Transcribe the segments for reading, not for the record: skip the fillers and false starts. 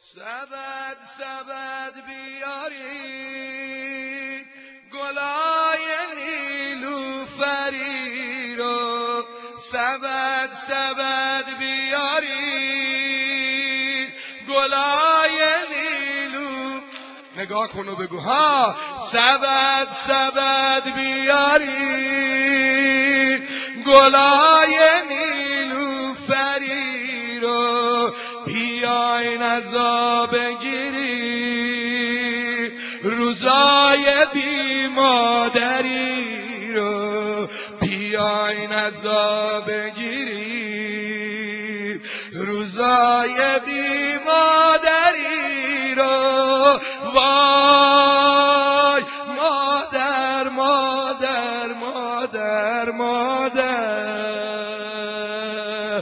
سبد سبد بیارید گلای نیلوفری رو، سبد سبد بیارید گلای نیلو. نگاه کن و بگو ها. سبد سبد بیارید گلای نیلوفری رو، بیاین عزا بگیرید روزای بی مادری رو، بیاین عزا بگیرید روزای بی مادری رو. وای مادر مادر مادر مادر،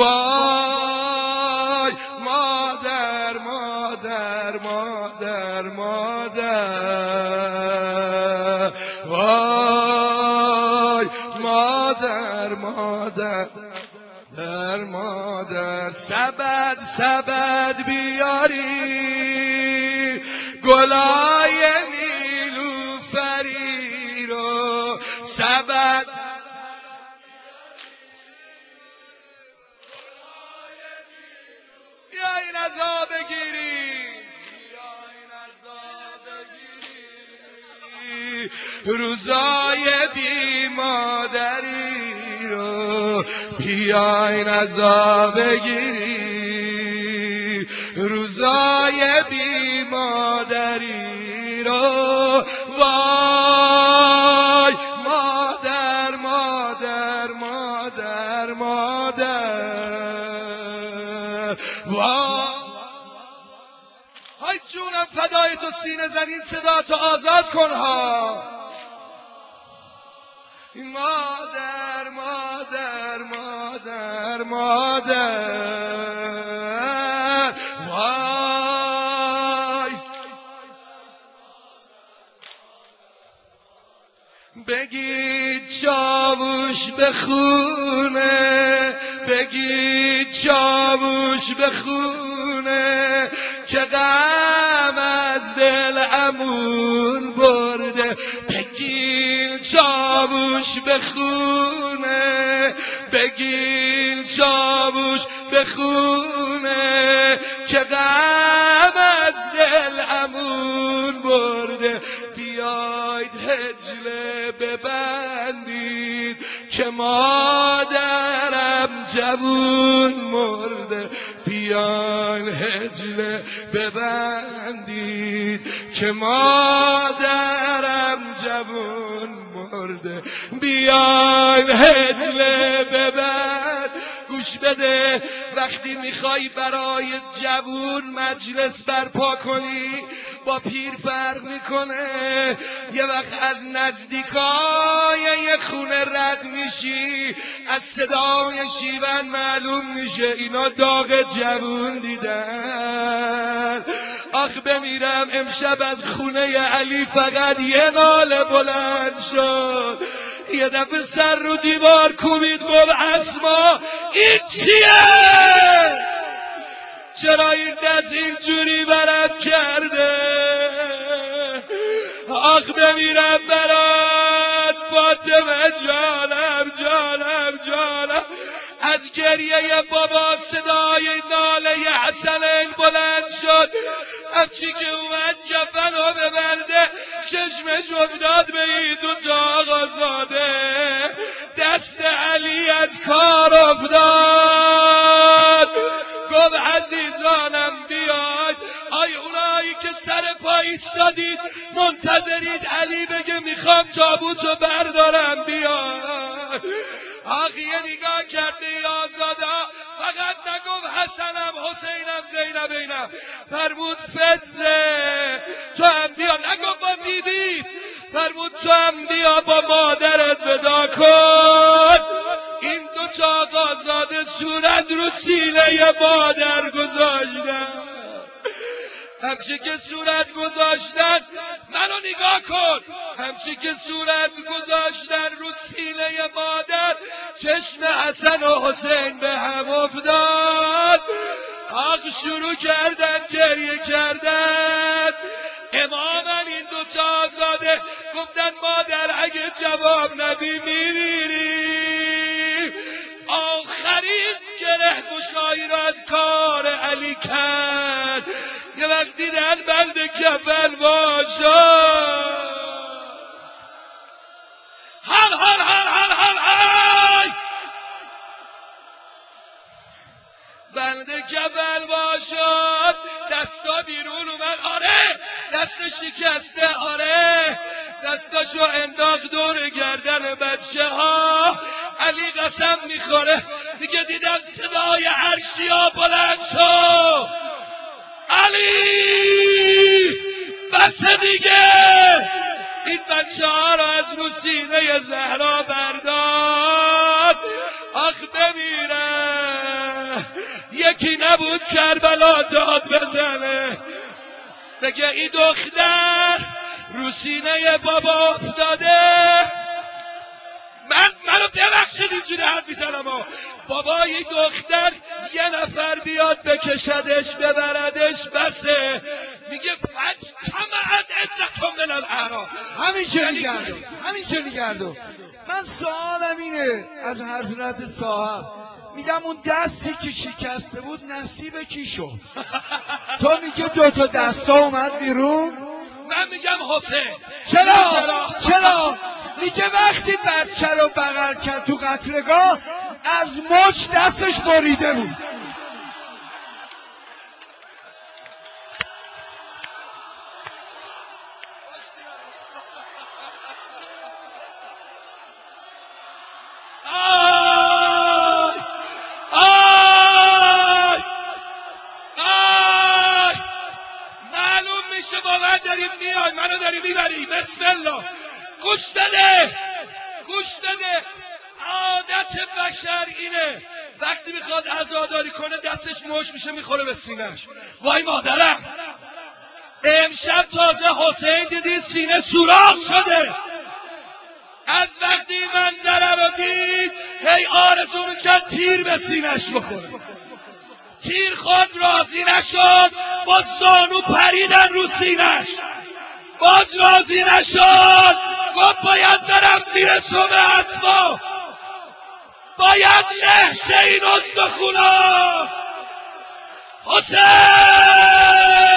وای مادر مادر مادر مادر، وای مادر مادر در مادر. سبد سبد بیاری گلای نیلوفری رو، سبد بیاین عزا بگیریم، بیاین عزا بگیریم روزای بی مادری رو، بیاین عزا بگیریم روزای بی مادری رو. وای مادر مادر مادر مادر، وای های جونم فدای تو، سینه زنین صدا تو آزاد کن ها. مادر مادر مادر مادر، وای بگید چاووش بخونه، بگید چاووش بخونه که غم از دل عمون برده. بگین چاووش بخونه، بگین چاووش بخونه که غم از دل عمون برده. بیاید هجله ببندید که مادرم جوون مرده، بیاین هجله ببندید که مادرم جوون مرده، بیاین هجله ببند. گوش بده، وقتی میخوای برای جوون مجلس برپا کنی با پیر فرق میکنه. یه وقت از نزدیکای یه خونه رد میشی، از صدای شیون معلوم میشه اینا داغ جوون دیدن. آخ بمیرم امشب از خونه علی فقط یه ناله بلند شد، یه دفعه سر رو دیوار کوبید گفت اسما این چیه؟ چرا این دست اینجوری برم کرده؟ آخ بمیرم برات فاطمه جانم جانم جانم. از گریه بابا صدای ناله حسنین بلند شد. همچی که اومد کفن رو ببنده چشمش افتاد به این دوتا آقازاده، دست علی از کار افتاد. گفت عزیزانم بیاید، آی اونایی که سر پا ایستادید منتظرید علی بگه میخوام تابوتو بردارم بیاید. آخ یه نگاه کرده آزادا، فقط نگفت حسنم حسینم زینبینم، فرمود فزه تو هم بیا، نگفت با بیبی، فرمود تو هم بیا با مادرت ودا کن. این دو تا آقازاده صورت رو سینه مادر گذاشتن. همچی که صورت گذاشتن، منو نگاه کن، همچی که صورت گذاشتن رو سینه مادر، چشم حسن و حسین به هم افتاد. آخ شروع کردن گریه کردن. امام این دوتا آزاده گفتن مادر اگه جواب ندی میمیریم. آخرین گره گشایی را از کار علی کرد. یه وقت دیدن بند کفن باشد. حل حل حل حل حل حل بند کفن باشد. دستا بیرون اومد. آره دستش شکسته. آره دستاشو انداخت دور گردن بچه ها. علی قسم میخوره دیگه دیدم صدای عرشیا بلند شد. علی بس دیگه. این بچه ها رو از رو سینه زهرا برداد. آخ بمیره. یکی نبود کربلا داد بزنه بگه این دختر رو سینه بابا افتاده. منو ببخشید اینجوری حرف میزنم. بابا این دختر یه نفر بیاد بکشدش ببردش بسه. میگه فجتمعت عدتهم من الاعراب. همینجوری گردو. من سوالم اینه از حضرت صاحب. میگم اون دستی که شکسته بود نصیب کی شد؟ تو میگه دوتا دستا اومد بیرون. من میگم حسین. چرا؟ میگه وقتی بچه رو بغل کرد تو قتلگاه از مچ دستش بریده بود. معلوم میشه با من داریم میای منو داری میبری. بسم الله. گوش بده. عادت بشر اینه وقتی میخواد عزاداری کنه دستش مش میشه میخوره به سینه‌اش. وای مادرم امشب تازه حسین دیدی سینه سوراخ شده. از وقتی منظره رو دید هی آرزو میکرد تیر به سینه‌اش بخوره. تیر خود راضی نشد با زانو پریدن رو سینه‌اش. باز راضی نشد گفت باید برم زیر سم اسبا. باید له شه این استخونا. حسین